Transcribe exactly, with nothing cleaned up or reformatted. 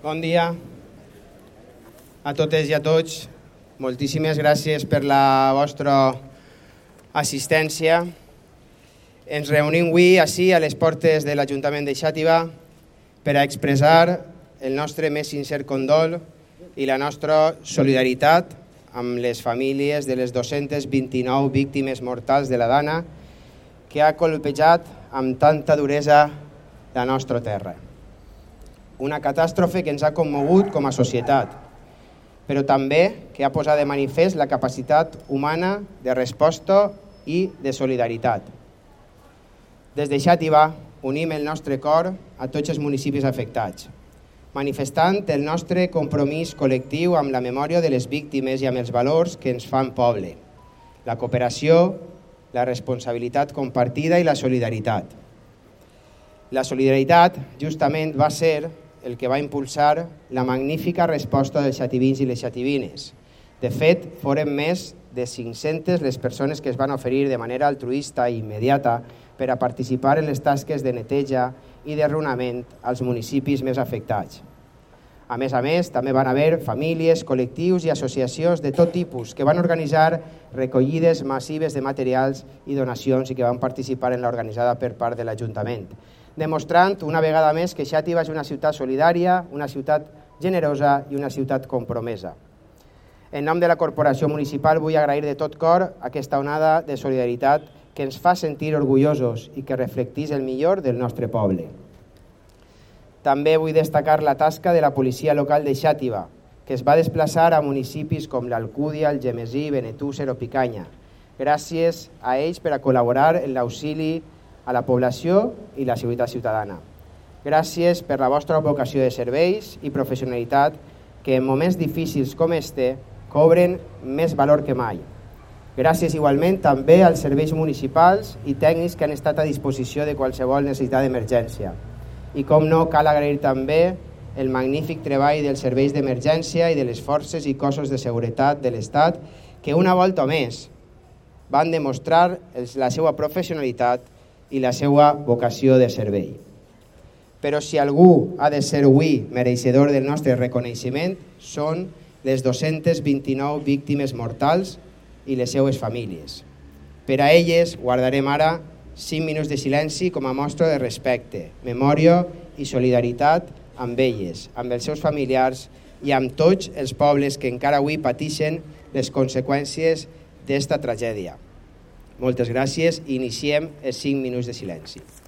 Bon dia a totes i a tots. Moltíssimes gràcies per la vostra assistència. Ens reunim avui ací a les portes de l'Ajuntament de Xàtiva per a expressar el nostre més sincer condol i la nostra solidaritat amb les famílies de les dos-centes vint-i-nou víctimes mortals de la Dana que ha colpejat amb tanta duresa la nostra terra. Una catàstrofe que ens ha commogut com a societat, però també que ha posat de manifest la capacitat humana de resposta i de solidaritat. Des de Xàtiva unim el nostre cor a tots els municipis afectats, manifestant el nostre compromís col·lectiu amb la memòria de les víctimes i amb els valors que ens fan poble, la cooperació, la responsabilitat compartida i la solidaritat. La solidaritat justament va ser el que va impulsar la magnífica resposta dels xativins i les xativines. De fet, foren més de cinc-centes les persones que es van oferir de manera altruista i immediata per a participar en les tasques de neteja i de raonament als municipis més afectats. A més a més, també van haver famílies, col·lectius i associacions de tot tipus que van organitzar recollides massives de materials i donacions i que van participar en l'organitzada per part de l'Ajuntament, demostrant una vegada més que Xàtiva és una ciutat solidària, una ciutat generosa i una ciutat compromesa. En nom de la Corporació Municipal vull agrair de tot cor aquesta onada de solidaritat que ens fa sentir orgullosos i que reflecteix el millor del nostre poble. També vull destacar la tasca de la policia local de Xàtiva, que es va desplaçar a municipis com l'Alcúdia, el Gemesí, Benetússer o Picanya. Gràcies a ells per a col·laborar en l'auxili a la població i la seguretat ciutadana. Gràcies per la vostra vocació de serveis i professionalitat que en moments difícils com este cobren més valor que mai. Gràcies igualment també als serveis municipals i tècnics que han estat a disposició de qualsevol necessitat d'emergència. I com no, cal agrair també el magnífic treball dels serveis d'emergència i de les forces i cossos de seguretat de l'Estat que una volta més van demostrar la seva professionalitat i la seva vocació de servei. Però si algú ha de ser avui mereixedor del nostre reconeixement són les dos-centes vint-i-nou víctimes mortals i les seues famílies. Per a elles guardarem ara cinc minuts de silenci com a mostra de respecte, memòria i solidaritat amb elles, amb els seus familiars i amb tots els pobles que encara avui pateixen les conseqüències d'esta tragèdia. Moltes gràcies i iniciem els cinc minuts de silenci.